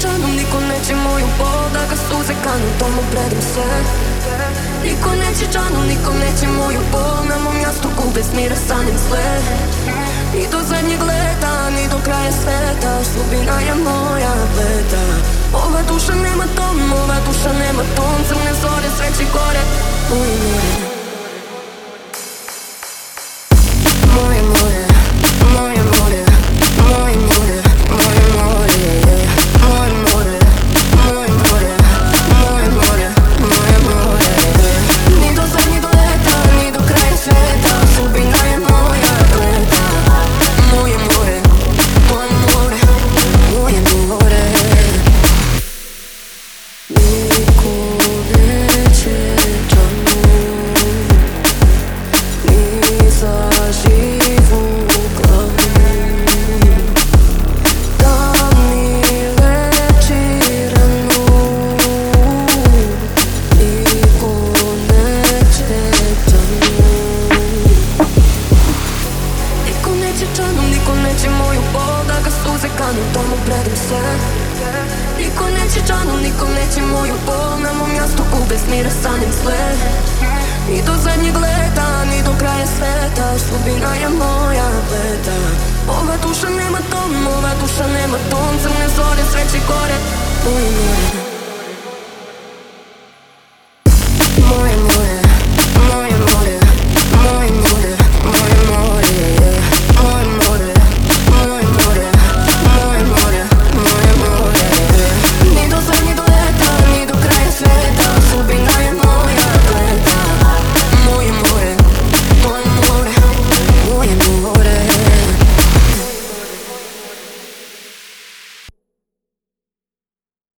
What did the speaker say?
čanom, niko neće moju bol da ga suze kanu, tomu predam se. Niko neće čanom, niko neće moju bol na mom jastuku bez mira sanim sve. Ni do zadnjeg leta, ni do kraja sveta, sudbina je moja pleta. Ova duša nema tom, ova duša nema ton, crne zore, sveće gore, moje more. Moje more, moje more, moje more, moje more, moje more, moje more, moje more, moje more. Ni do zadnjeg leta, ni do kraja sveta, sudbina je moja pleta. Moje more, moje more, moje more. Niko neće čanu, ni za živu glavu, da mi leči ranu. Niko neće čanu, niko neće čanu, niko neće moju bol da ga suze kanu, tomu predam se. Niko neće čanom, niko neće moju bol na mom jastuku bez mira sanim sve. Ni do zadnjeg leta, ni do kraja sveta, sudbina je moja pleta. Ova duša nema tom, ova duša nema ton, crne zore, sveće gore, moje more.